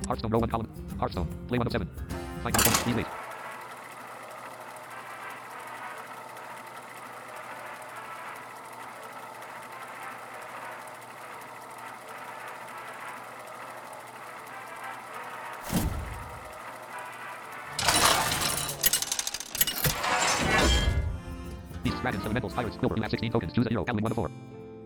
Hearthstone, row 1 column. Hearthstone, play 1 of 7. Find out 1, please wait. Beasts, dragons, elementals, pirates, silver, you have 16 tokens, choose a hero, battling 1 of 4.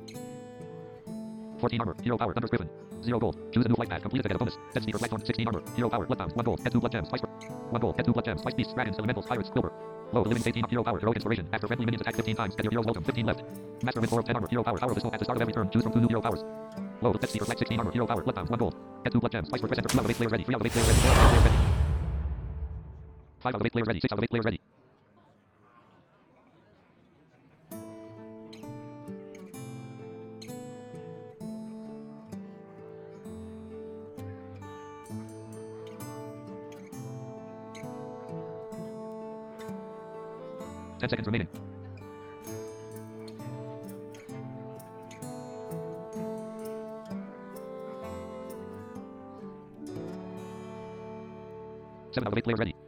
14 armor, hero power, Thunder's Griffin. 0 gold, choose a new flight path, complete to get a bonus. Dead Sneaker, Blackthorn, 16 armor, hero power, bloodbound, 1 gold, get 2 blood gems, twice. 1 gold, get 2 blood gems, twice. Beasts, dragons, elementals, pirates, silver. Low, living 18, hero power, heroic inspiration. After friendly minions attack 15 times, get your hero's welcome, 15 left. Master with 4 of 10 armor, hero power, power of the smoke at the start of every turn, choose from 2 new hero powers. Low, Dead Sneaker, Black 16 armor, hero power, bloodbound, 1 gold, get 2 blood gems, twice. Press enter, 3 out of 8 players ready, 3 out of 8 players ready, 4 out of 8 players ready. 5 out of 8 players ready, 6 out of 8 players ready. Ten seconds remaining. Seven out of 8 players ready.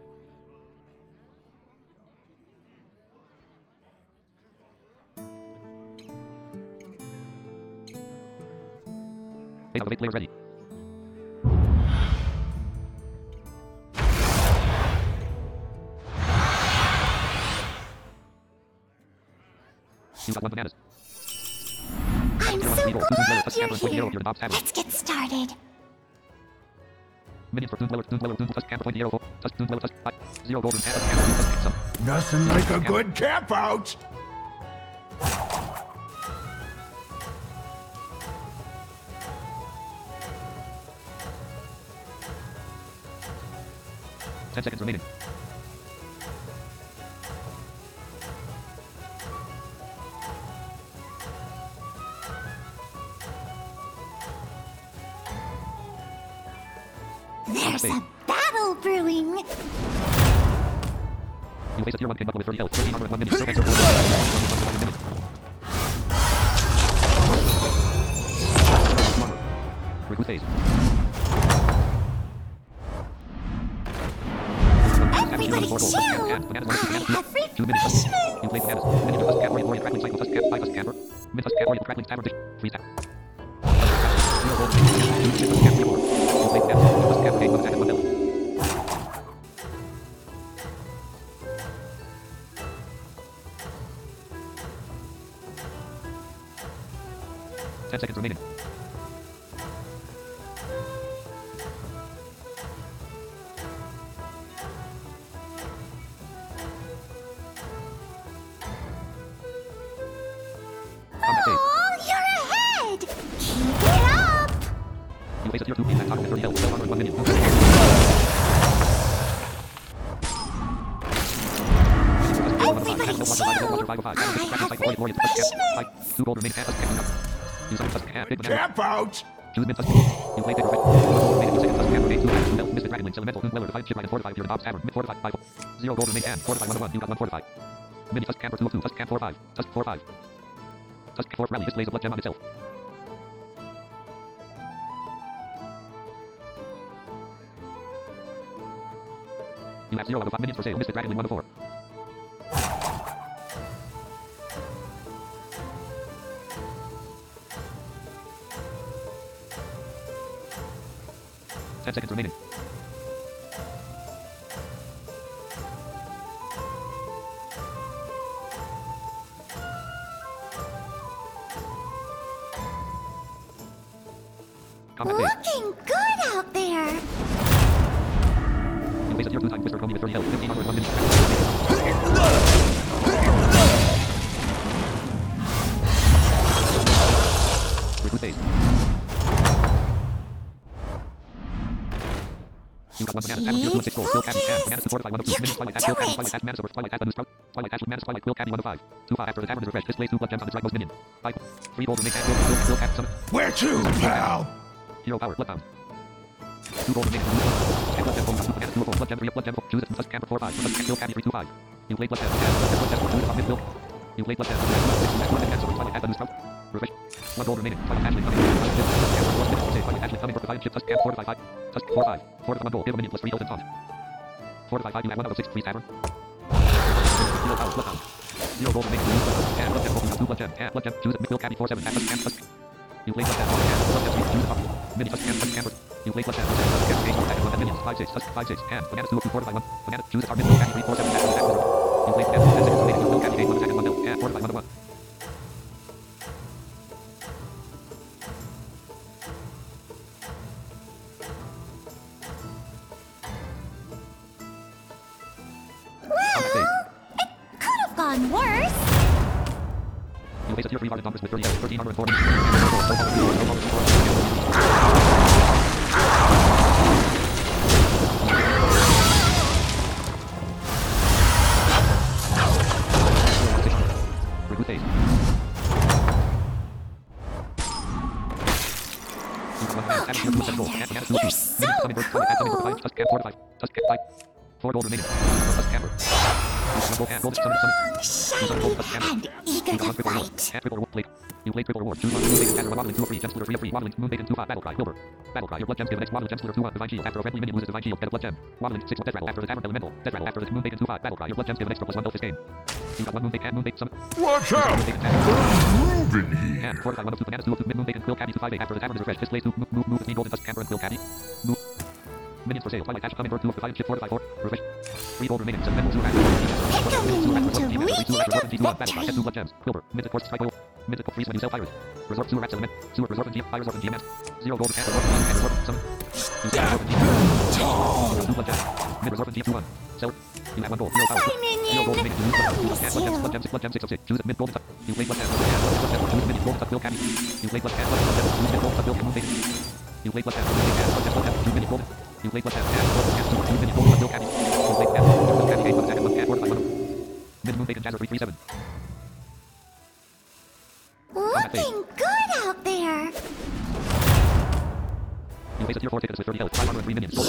Eight out of 8 players ready. You got 1 bananas. I'm so glad you're here. Let's get started. Minions for Toon Dweller, touch camp, point the arrow, touch Toon Dweller, touch 0 golden camp, touch some. Nothing like a good camp out. Ten seconds remaining. There's a battle brewing. You face a tier 1 king buckle with 30 health, 13 armor and 1 minion. Throw extra 4 minutes. Recruit phase. Everybody chill. I have refreshment. You play bananas. Minion to touch cap, orient crackling cycle, touch cap, 5 touch camper. Min touch cap, orient crackling tavern dish. Freeze tap. 0 gold, 2 touch cap, 3 4. You play bananas. You touch cap, game 1 attack and 1 health. Ten seconds remaining. Oh, you're ahead. Keep it up. You face a tier 2 impact toggle with 30 health, 12 armor and 1 minion. Everybody chill. I have refreshment. 2 gold remaining and touch cap. You summon touch cap, big banana. Camp out. Choose mid touch. You play paper. 1 gold remaining, 2 seconds touch cap, grenade, 2 health, 2 health. Mystic Dragon Lynx, Elemental, Toon Dweller, Defiant Shipwright, and Fortify, Pure Bob's Tavern, mid Fortify, 5. 0 gold remaining and Fortify 1 of 1. You got 1 Fortify. Mini touch camper 2 of 2, touch camp 4 5. Touch 4 5. Touch 4 rally, displays a blood gem on itself. You have 0 out of 5 minions for sale. Mystic Dragon Lynx 1 of 4. Ten seconds remaining. Combat phase. Looking good out there. You face a tier 2 time Whisper Chromie with 30 health, 15 armor and 1 minion. Recruit phase. You got 1 banana, tavern, tier 2 of 6 gold, quill caddy, and bananas to fortify 1 of 2, minions, twilight ash, quill caddy, twilight ash, mana source, twilight ash, bonus sprout, twilight ash, mana, twilight, quill caddy, 1 of 5. 2 5 after the tavern is refreshed, displays 2 blood gems on its rightmost minion. 5. 3 gold remaining, and quill caddy, summon. Where to, pal? Hero power, bloodbound. 2 gold remaining, 2 blood gem, 2 bananas, 2 of 4, blood gem 3 of blood gem 4, choose it, touch camper 4 5, touch quill caddy 3 2 5. You play blood gem, blood gem, choose it on mid milk. You play blood gem, twilight ash, bonus sprout, refresh. 1 gold remaining, twilight ash, coming, twilight ash, coming, 4 5. Touch 4-5. Fortify 1 gold. Give a minion plus 3 health and taunt. Fortify 5. You have 1 out of 6. Freeze tavern. 0 power. Bloodhound. 0 gold remaining. And blood gem. Open 2 blood gem. And blood gem. Choose it. Milk caddy 4-7. And touch. You play blood gem. And blood gem. Choose the top. Mini touch camper. You play blood gem. Touch camper. Game 1 second. 1 minions. 5-6. Touch 5-6. And banana 2 fortify 1. Banana. Choose the target. Milk caddy 3-4-7. And attack order. You play banana 10 seconds remaining. Milk caddy game 1 attack and 1 health. And fortify 1 to 1. Gone worse. You face a tier 3 hardened numbers with 30 health, 13 armor and 4 Recruit phase. You're so cool. 4 gold remaining. Camper. Strong, shiny, and eager to fight. You play triple reward. Choose 1. Moonbait and Tanner 1 waddling 2 or 3. Gem splitter 3 or 3. Waddling. Moonbait and 2-5. Battle cry. Hilbert. Battle cry. Your blood gems give the next waddling gem splitter 2-1. Divine shield. After a friendly minion loses divine shield, get a blood gem. Waddling 6-1. Death rattle. After the tavern elemental. Death rattle. After the moonbait and 2-5. Battle cry. Your blood gems give the next plus 1 health this game. You got 1 moonbait and moonbait summon. Watch out! Moonbait and Tanner. Moving here. And fortify 1 of 2 bananas 2 of 2 mid moonbait and quill caddy 2-5-8. After the tavern is refreshed. Display 2. Move with me golden touch camper and quill caddy. Move. Minions for sale. Twilight Ash coming bird 2 of defiant ship fortify 4. Refresh. 3 gold remaining. 7 mental 2 Pick a minion to wreak it of victory. Two blood gems. Quilver. Mythic horse strike oil. Mythical freeze when you sell fires. Resort sewer rats element. Sewer resort and GM. Fire resort and GMS. 0 gold and resort and resort summon. You sell resort and GM. 2 blood gems. Mid resort and GM 2-1. Seller. You have 1 gold. 0 power. Bye, minion. 0 gold remaining. You use blood gems. Blood gems. Blood gems 6 of 6. Choose it mid golden touch. You play blood gems. Blood gems. Choose minion golden touch. Will caddy. You play blood gems. Blood gems. Choose mid golden touch. Will caddy. You play blood gems. Blood gems. Blood gems. Choose minion golden. You play blood gems. Choose minion golden touch. Will caddy. You play gems. Will caddy. Game 1 attack and 1 cat. Fortify 1. Mid moon bacon jazzer 337. Looking good out there. You face a tier 4 tickets with 30 health, 5 armor and 3 minions.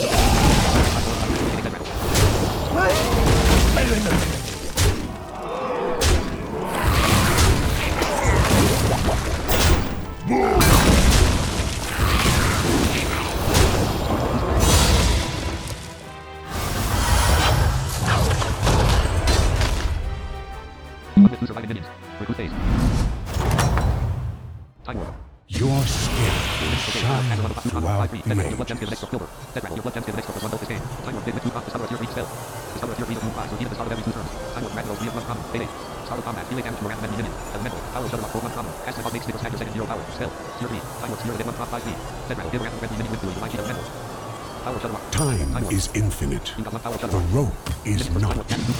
With surviving minions. Recruit phase. Time warp. Your skin will shine throughout the Your blood gems give an ages. extra silver. Death rattle. Your blood gems give an extra plus 1 health this game. Time warp. With 2 cost. Discover a tier 3 spell. Discover a tier 3 of move 5. So even at the start of every 2 turns. Time warp. Ragnaros. 3 of 1 common. Fade 8. Start of combat. Delay damage to random enemy minion. Elemental. Power shuttle off 4 1 common. Cast and makes stickers tag your second 0 power. Spell. Tier 3. Time warp. 0 1 5 speed. Death rattle. Give a random friendly minion with blue. Divine shield elemental. Power shuttle off. Time is infinite. You got 1 power shuttle The off. rope is not.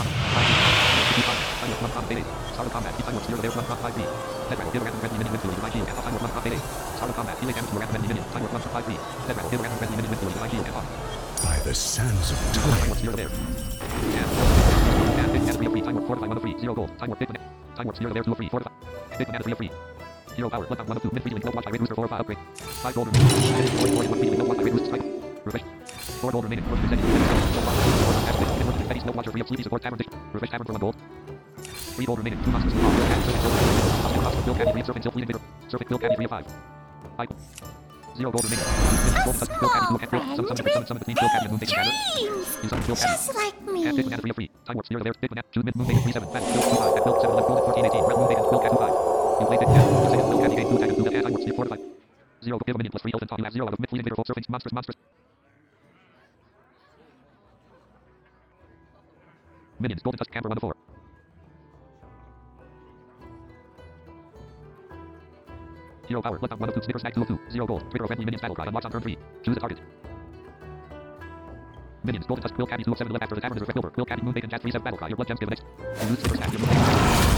Start of combat. Time warp 0 there 1 5 speed. Death rattle. Give a random friendly minion with blue. Divine shield. Time warp 1 5 8. Start of combat. Delay damage to random enemy minion. Time warp 1 5 speed. Death rattle. Give a random friendly minion with blue. Divine shield. By the sands of Time time. warp 0 there. And big mana 3 of 3. Time warp fortify 1 of 3. 0 gold. Time warp big connect. Time warp 0 there 2 of 3. Fortify. Big mana 3 of 3. 0 power. Bloodhound 1 of 2. Mid freezing. Gold watch by red rooster 4 or 5 upgrade. 5 gold remaining. 40 1 freezing. Gold watch by red rooster strike. Refresh. 4 gold remaining. Force descending. Gold watch. Confetti. Snow watcher 3 of sleepy support tavern dish. Refresh tavern for 1 gold. 3 gold remaining. 2 monsters. Bill caddy 3 of serpent. Fleeting vigor. Serpent. Bill caddy 3 of 5. 5. 0 gold remaining. Gold touch. Bill caddy 2 of summon between Bill caddy and moon bacon gather. You summon Bill caddy. Just like me. And big banana 3 of 3. Time warp 0 there. Big banana. Choose mid moon bacon 3 7. Battle. Bill 2 5. At Bill 7 11 golden 14 18. Red moon bacon. Bill cat 2 5. You play big cat. You second Bill caddy game 2 attack and 2 death. Time warp 0 45. 0 give a minion plus 3 health and talk. You have 0 out of mid fleeting vigor. Full surfing. Monstrous. Minions. Golden touch camper 1 of 4. Hero power. Bloodhound 1 of 2. Snicker snag 2 of 2. 0 gold. Trigger of friendly minions battle cry. Unlocks on turn 3. Choose a target. Minions. Golden touch. Quill caddy 2 of 7 left after the tavern is refilled. Quill caddy moon bacon jazz 3 7 battle cry. Your blood gems give an extra. You lose snicker snag. Your moon bacon.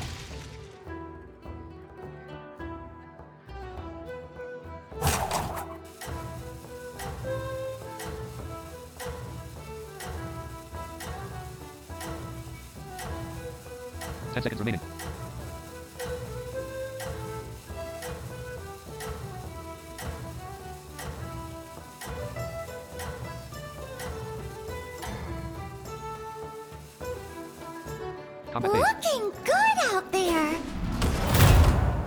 Ten seconds remaining. Combat phase. Looking good out there.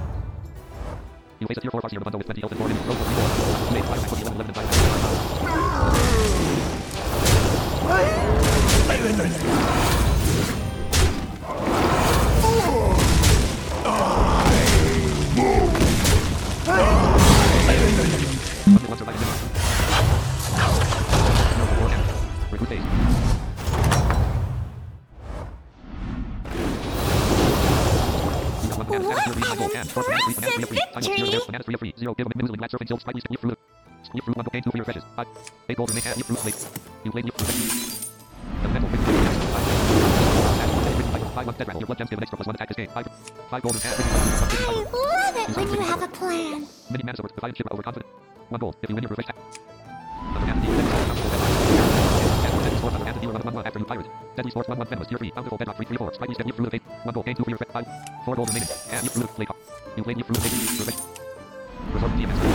You face a tier 4 Farseer bundle with 20 health and 4 minions. Roll for 3 4. Save 5 for 11 11 and 5. hit one surviving minute. No before end. Recruit phase. Massive victory! Zero, give a minute, black surfing, silk, spikely, skip fruit. Skip fruit, one cocaine, 2 for your refreshes. 5. 8 gold, remain, skip fruit, late. You played, you fruit. Elemental, 50, 5 months dead rattle, your blood gems give an extra +1 attack this game. 5 gold, and 50, I love it when you have a plan. mini mana swords, defiant, ship, overconfident. 1 gold, if you win your refresh attack. After you fired. Deadly Sports 1 1 venomous tier 3. Bountiful bedrock 3 3 4. Spikey step you fruit of 8. 1 gold gain 2 for your 5. 4 gold remaining. And you fruit of play top. You played you fruit of 8. Refresh. Resort team and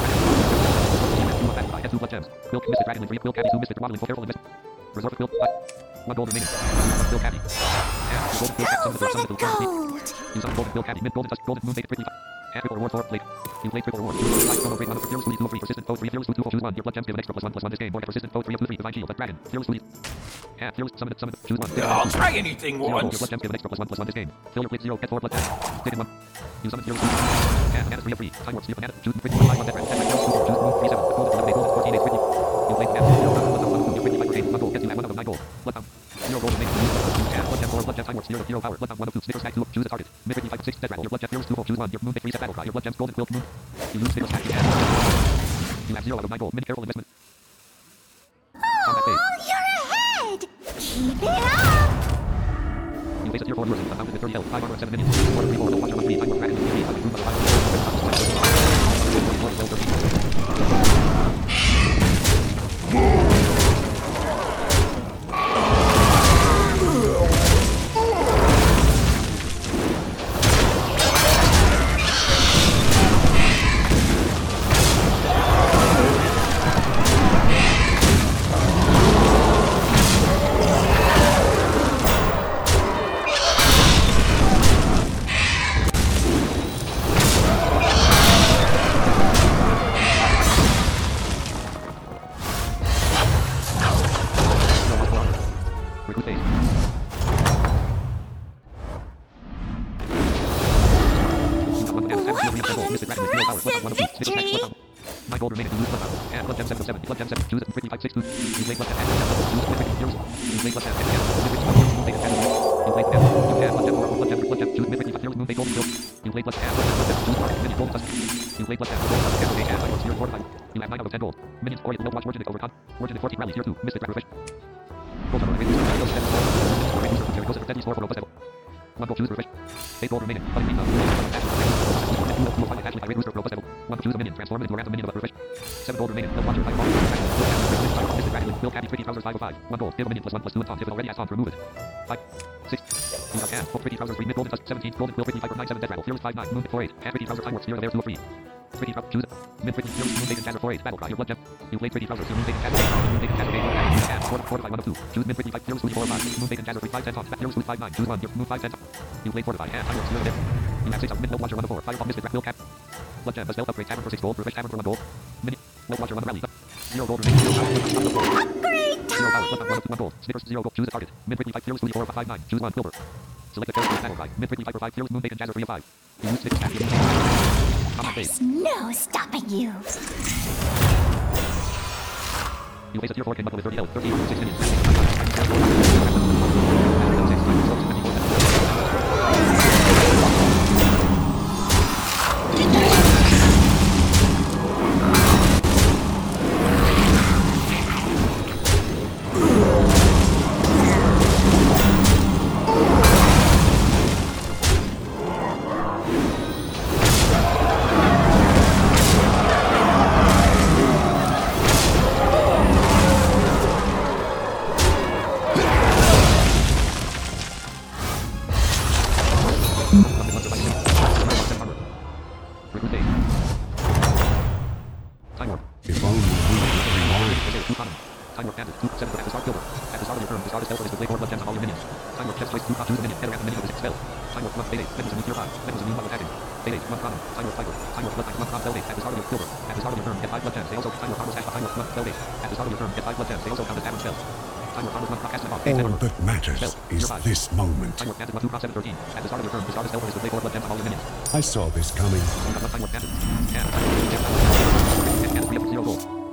F2 blood gems. Quill Mystic Dragon 3. Quill Cabby 2 Mystic Waddling for careful investment. Resort Quill 5. 1 gold remaining. Quill Cabby. And golden Quill Cabby. Go for the gold! Use up golden Quill Cabby. Mid golden touch. Golden moon bait 3 5. And triple reward for plate. You play triple reward. 5 promo grade 1 for fearless 2 3 persistent foe 3 fearless 2 2 choose 1. Your blood gems give an extra +1 this game. More persistent foe 3 2 3 divine shield. Dragon. Fearless 2. And fearless summon choose 1. I'll try anything Your once. blood gems give an extra +1 this game. Fill your plate 0. Get 4 blood gems. Take in 1. You summon fearless 2. And mana 3 of 3. Time warp. Steal banana. Choose 5 1 death rattle. Choose moon 3 7. Golden 11 golden 14 8 50. You play banana. You play 5 8 1 gold. Gets you at 1 out of 9 gold. Bloodbound. 0 gold remaining. And blood gem 4 blood gem time warp. 0 power. Bloodbound 1 of 2. Snicker stack 2. Choose a target. Mid 55 6 death rattle. Your blood gem fearless 2 choose 1. Your moon bait 3 set battle cry. Your blood gems golden quilt moon. You lose snicker stack. You have 0 out of 9 gold. Mini careful investment. Combat phase. Oh, you're ahead! Keep it up! You face a tier 4 version. Fountain with 30 health. 5 armor and 7 minions. 4 3 4. No watcher on 3. Time warp dragon. 3 5 room of 5. Gold remaining. Lose blood and blood gem 7 7. Blood gem 7. Choose it. 55 6 2. You play blood gem and choose it. You play blood gem and you play blood gem. You can blood gem or blood gem. Choose mid 55 moon bait golden kill. You play blood gem and blood gem. Choose target. Minion golden tusk. You play blood gem golden tusk and I was 0 45. You have 9 out of 10 gold. Minions Orion no watch Originic overcon. Originic 14 rally tier 2. Mystic refresh. Gold cover. Deadly score for robust. 1 gold choose refresh. 8 gold remaining. 1 choose a minion. Transform into a random minion of refresh. 7 gold remaining. No watcher. 5 gold. Mystic Dragon. Will Cabby 3 trousers 5 5. 1 gold. Give a minion +1 +2 and taunt. If it already has taunt, remove it. 5 6. You have hand. 3 trousers 3 mid golden tusk 17. Golden quill 55 9 7 death rattle. Fearless 5 9. Moon 4 8. And 3 trousers time warp. Spear of air 2 of 3. 3 trousers. Choose it. Mid 3 fearless moon bait and 4 8. Battle cry. Your blood gem. You play 3 trousers. Moon bait and moon bait and 4 5 1 of 2. Choose mid 55 fearless 4 5. Moon bait and 3 5 10 taunt. Fearless 5 9. Choose 1. Your moon 5 10. You play fortify and time warp. Spear of air. You have 6 out mid no watcher 1 of 4. Firefall Mystic Will Cap. Blood gem. Spell upgrade. Tavern for 6 gold. Refresh tavern for 1 gold. Mini. No watcher on the rally. 0 gold remaining. 0 power. Upgrade 0 power. time! 1 gold. Snickers 0 gold. Choose a target. Mid 55 fearless 4 5 9. Choose 1 silver. Select the character battle cry. Mid 55 for 5 fearless moon bait and jazzer 3 of 5. You use Snickers stack. Combat phase. There's no stopping you. You face a tier 4 king buckle with 30 health. 13 6 minions. If only we could rewind. Time warp bandit. 2 7 at the start kilber. At the start of your turn, discard a spell for this to play 4 blood gems on all your minions. Time warp chest choice 2 choose a minion. Enter at the minion of the 6 spell. Time warp 1 fade 8. Weapons a new tier 5. Weapons a new 1 attacking. Fade 8 1 common. Time warp fighter. Time warp blood type 1 com spell 8. At the start of your kilber. At the start of your turn, get 5 blood gems. They also time warp armor stash time warp 1 spell 8. At the start of your turn, get 5 blood gems. They also count as tavern spells. Time warp armor 1 cast and off. All that matters is this moment. Time warp bandit 1 2 cross 7 13. At the start of your turn, discard a spell for this to play 4 blood gems on all your minions. I saw this coming. Time warp bandit. And time warp gem. And 3 of 0 gold.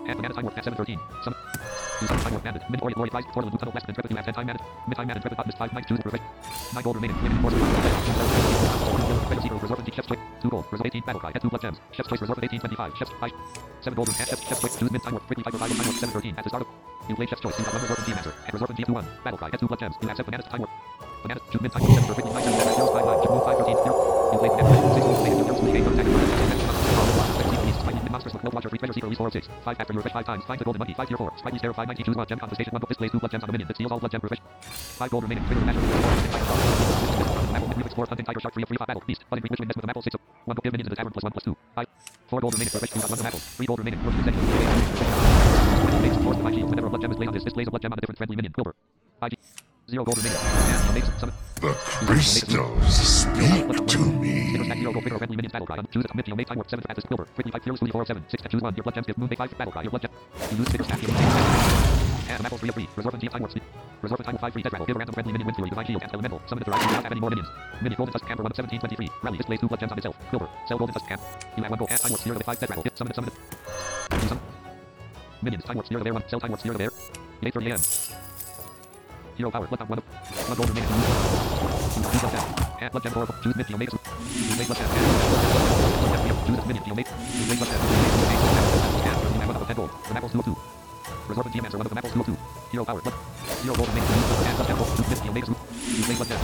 And banana time warp at 7:13. Some. Use time warp bandit. Mid Orient Price. Portal Loop Tunnel West. Intrepid. You have 10 time bandit. Mid time bandit. Intrepid. Bot missed 5 night. Choose perfect. 9 gold remaining. Women force. Reserve Secret. Reserve and Chef's Choice. 2 gold. Reserve 18 battle cry. Get 2 blood gems. Chef's Choice. Reserve 1825. Chef's 5. 7 gold. Chef's Choice. Choose mid time warp. Quickly fight for 5 time warp 7:13. At the start of. You play Chef's Choice. You have 1 reserve and team answer. And reserve and GF1. Battle cry. Get 2 blood gems. You have 7 bananas time warp. Bananas. Choose mid time warp 7 for 55 gems. 059. Move 513. You play bananas. 6 gold remaining. Your game contact. Monsters with no watcher, free treasure seeker, release 406. 5 after you refresh 5 times. Find the golden monkey. 5 tier 4. Spidey stare 519. Choose 1 gem confiscation. 1 book displays 2 blood gems on a minion. That steals all blood gem refresh. 5 gold remaining. Trigger measure. Apple explore hunting tiger shark free of free battle. Beast. Button which mess with an apple 6. 1 book give minions in the tavern plus 1 plus 2. 5. 4 gold remaining. Refresh 2 1 apple. 3 gold remaining. Work extension. Force by shield. Whenever a blood gem is laid on this, displays a blood gem on a different friendly minion. Wilbur. IG. 0 gold remaining. And makes summon. The crystals speak to me. Friendly minions battle cry. Choose a commit. Make time warp 7 fastest Wilbur. Quickly fight fearlessly 407. 6 choose 1. Your blood gems give moon make 5 battle cry. Your blood gem. You lose sticker stack. And apple 3 of 3. Reserve and GF time warp speed. Reserve and time 5 free death rattle. Give a random friendly minion win theory. Divine shield and elemental. Summon the right. You don't have any more minions. Mini golden tusk camper 1 of 1723. Rally displays 2 blood gems on itself. Wilbur. Sell golden tusk camp. You have 1 gold. And time warp steer the 5 death rattle. Summon it. Minions time warp steer the bear 1. Sell time warp steer the bear. 8:30 AM. Hero power. Blood 1 gold remaining. And blood gem 4. Choose mid. Make it. Choose blood gem. Choose minion. Make. Choose blood gem. And have 1 of 10 gold. The apples 2 of 2. Reserve and GM answer 1 of the apples 2 of 2. Hero power. Blood. 0 gold remaining. And blood gem 4. Choose mid. Make it. Choose blood gem.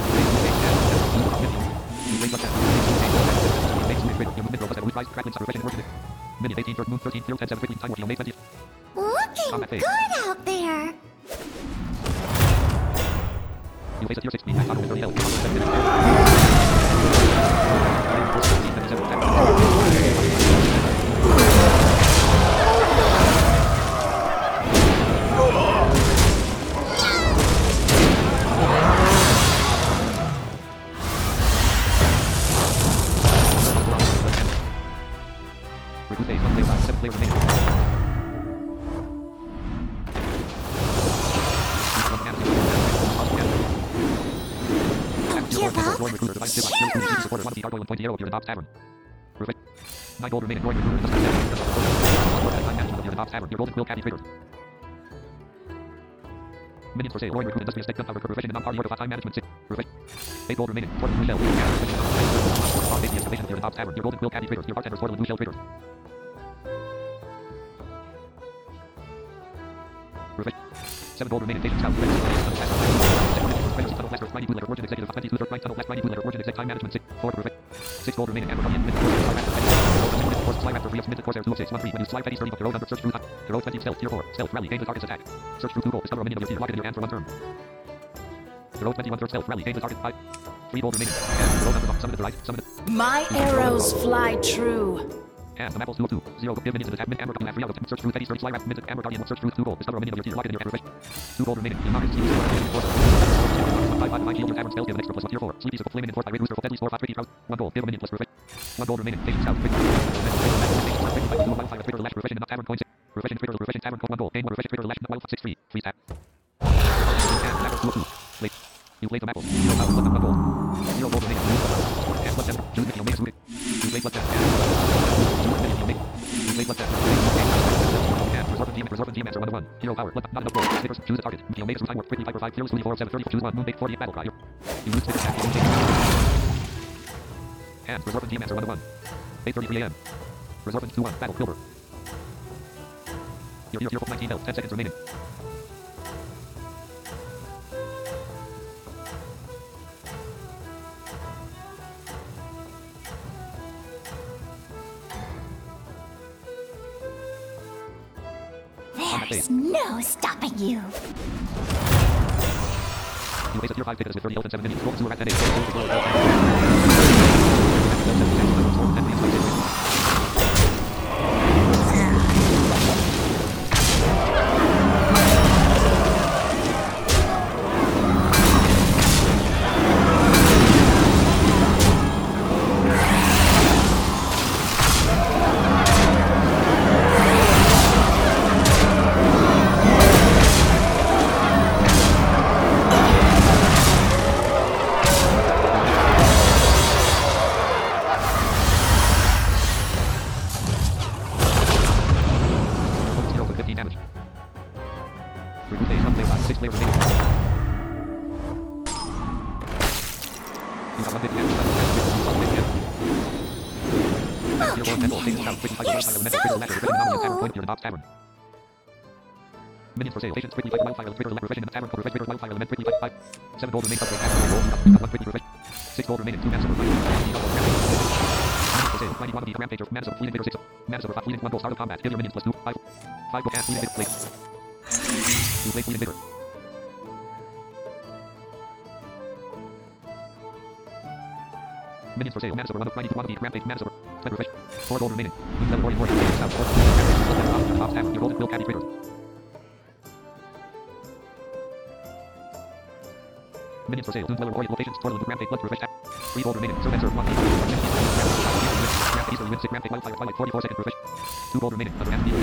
Choose blood gem. Make smooth crit. Your mid roll plus evolution rise. Crackling refreshing and worship. Minion 18 third moon 13 0 10 7 quickly time warp. Make 20. Looking good out there. You face a tier 6 speed. Max 30 health. Recruit phase 1 player 5. 7 players remaining. Perfect. 9 gold remaining. Roy recruiter. Time management of your Dobbs Tavern. Your golden quill caddy triggered. Minions for sale. Roy recruit industrial stick gunpowder. Refreshing the non-party order. Time management 6. Perfect. 8 gold remaining. Portal blue shell. Safety excavation of your Dobbs Tavern. Your golden quill caddy triggered. Your bartender's portal blue shell triggered. Perfect. 7 gold remaining. Station south. Tunnel blaster. Mighty blue letter. Origin executive. 22 third right. Tunnel blaster. Mighty blue letter. Origin exec. Time management 6. 4. Perfect. 6 gold remaining. And Guardian. Fly Raptor 3 of Mid Corsair 206 13. When you slide Fetty 30 up the road under search through the road 20 stealth tier 4. Stealth rally. Gain the target's attack. Search through 2 gold. Discover a minion of your team. Lock it in your hand for 1 turn. The road 21 third stealth rally. Gain the target 5. 3 gold remaining. And the road under summon it to the right. Summon it. My arrows fly true. And the apples 2 of 2. 0. Give minions an attack. Mid Amber Guardian. 3 out of 10. Search through Fetty 30. Fly Raptor. Mid Amber Guardian. Search through 2 gold. Discover a minion of your team. Lock it in your hand for 2 gold remaining. You knock it. 5 divine shield. Your tavern spells give an extra plus 1 tier 4. Sleepy circle flame enforced by Red Rooster. Deadly score 5 tricky crowd. 1 gold. Give a minion plus perfect. 1 gold remaining. Station south. Refreshing the tavern coin 6. Refreshing tavern coin 1 gold. Gain 1 refreshing trigger lash. Wild 6 free. Free tap. And apples 2 of 2. Late. You played the apples. 0 power. 1 gold. 0 gold remaining. And blood gem. Choose minion. Make a suited. You play blood gem. Choose minion. Make. You play blood gem. And reserve and DM answer 1 to 1. Hero power. Blood not enough gold. Stickers. Choose a target. You make a time warp. Quickly fight for 5. Fearless 4 of 7 30. Choose 1. Moon bait 40 battle cry. You lose sticker stack. And reserve and DM answer 1 to 1. 8:33 AM. Reserve and 2-1. Battle. Wilbur. Your 19 health. 10 seconds remaining. There's no stopping you. You waste tier 5 tickets with 30 health and 7 minions. Golden sewer at 10 15 damage. Remove phase 1 phase 5. 6 players remaining. You have 150 damage. Tier 4 mental. Phase down. Quickly fight. Wildfire elemental. Critical matter. Refreshing anomaly and tavern. Point. Near the Bob's Tavern. Minions for sale. Patience. Quickly fight. Wildfire element. Trigger. Refreshing in the tavern. Refresh. Trigger. Wildfire element. Quickly fight. 7 gold remain. Upgrade. Tavern. Gold. You have 1 quickly refresh. 6 gold remaining. 2 mana silver. Mighty quantity rampager, mana silver, fleet invader 6, mana silver 5, fleet 1 gold, start of combat, kill your minions plus 2, 5 gold, cast fleet invader, blade. 2 blade, fleet invader. Minions for sale, mana silver 1 of mighty quantity rampage, mana silver, spend refresh, 4 gold remaining, moon level, warrior, south, 4, top, half, your golden will caddy trigger. Minions for sale, Doom Dweller, Warrior, locations, Portal, and Rampage, Blood, Refresh, 3 gold remaining, Serve and Serve, 1 Easter, Win, 6, Rampage, Wildfire, Twilight, 44 seconds, Refresh, 2 gold remaining, Under Hand, 4,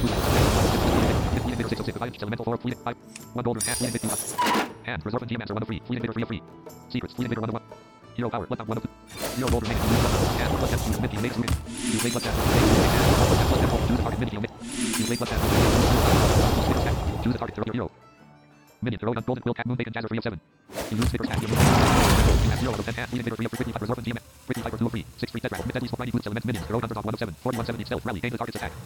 6, Elemental 4, Fleet, 5, 1 gold, Hand, Fleet, Invader, Hand, Reserve, and Geomancer, 1 of 3, Fleet Invader, 3 of 3, Secrets, Fleet Invader, 1 of 1, Hero Power, Bloodhound, 1 of 2, 0 gold remaining, Hand, Bloodhound, Smith, Mage, Rooted, you play Bloodhound, choose a target, Mid, you play Bloodhound, choose a target, your hero. Minion, throw gun, golden quill, cat, moon, bacon, jazzer, 3 of 7. You lose Vickers, cat, you have 0 out of 10, hand, fleet invader, 3 of 3, 55, reserve, and GM, 55, 2 of 3, 6, 3, tetra, mid, deadly, smoke, mighty, boots, elements, minions, throw underdog, 1 of 7, 41, 70, stealth, rally, gain the target's attack.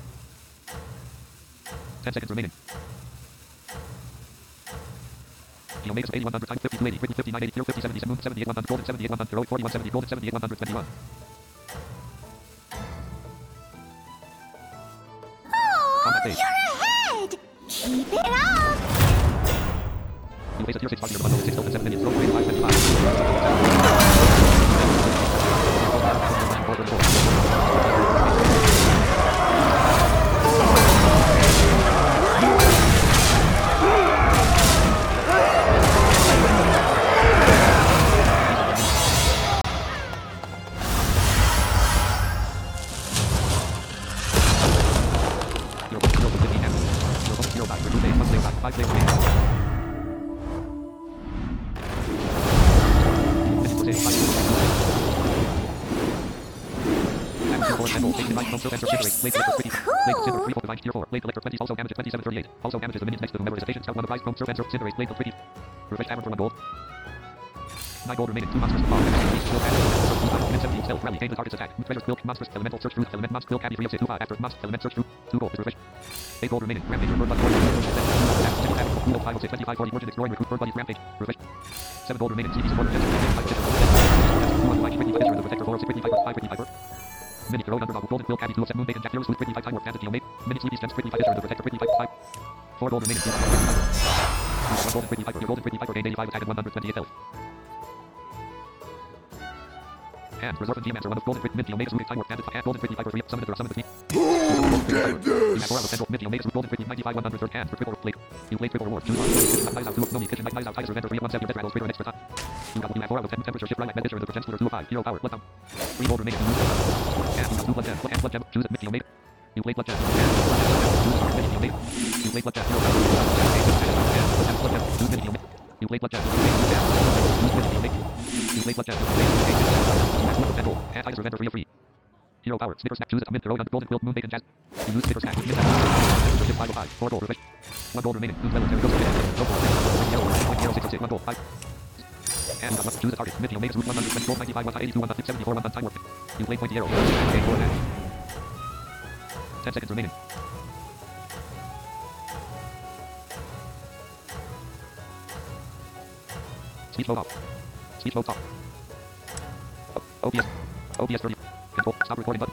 10 seconds remaining. The Omegas of 8100 times 50 to 80, 50, 59, 80, 0, 50, 70, moon, 78, 100, golden, 78, 100, heroic, 41, 70, golden, 78, 121. Oh, you're ahead! Keep it up! You face a tier 6 target, number 6, open 7 minions, throw away 5, 25. Also damages 2738. Also damages the minions next to whomever is a patient. Scout 1 of 5, Chrome, Serve, and Serve, Cinerate, Blade, Pretty. Refresh tavern for 1 gold. 9 gold remaining. 2 monsters to farm. Skill pass. Min 70. Stealth, rally. Gain the target's attack. Treasure, skill, monsters, elemental, search, truth, element, monster, skill, caddy, 3 of 6, 2, 5. After, monster, element, search, truth. 2 gold. Refresh. 8 gold remaining. Rampage, bird, body, 4, 5, 6, 25, 40, merchant, exploring, recruit, bird, body, rampage. Refresh. 7 gold remaining. CB, support, 5, 2, 1, 5, protector, 4, 6, 55, 5, 55. Mini throw underdog, golden quill, caddy, 2 of 7, moon, bacon, jack, heroes, food, 55, time warp, fantasy, omate. Mini sleepy strength, 55, fisher, and the protector, 55, 5. 4 gold remaining. 1 golden pretty piper. Your golden pretty piper gained 85 attack and 128 health. Hand, reserve and geomancer, 1 of golden pretty mid, omegas, rooted time warp, fantasy, hand, golden pretty piper, 3 up, summon it or summon the me. You have 4 out of 10 gold, mid, omegas, golden pretty, 95, 103rd hand, for triple plate. You play triple reward, choose on, kitchen, knives out, 2 of Nomi, kitchen, knives out, tigers, vendor, 3 of 1, 7, your death rattles, trigger, and extra time. You have 4 out of 10 temperature, ship, right, med, and the pretend splitter, 2 of 5, hero power, bloodhound. 3 gold remaining, hand, you have 2 blood gem, choose it, mid, omega. You play blood gem, choose mid, omega. You play blood gem, hero power, blood gem, choose mid, omega. You play blood gem, choose mid, omega. You play blood gem, hand, tigers, vendor, 3 of 3. Hero power, sniper snack, choose it, mid, throw gun, golden quilt, moon, bacon, jazz. You lose sniper snack, mid, ship, 5 of 5, 4 gold, refresh. 1 gold remaining, Doom Dweller, Terry, no gold, hero, 6 of 6, 1 gold, 5. And choose a target, mid, omegas, root 100, gold, 95, 182, 174, 1 time warp. You play pointy arrow, 10 seconds remaining. Speech mode off. Speech mode off. OBS 30. Control. Stop recording button.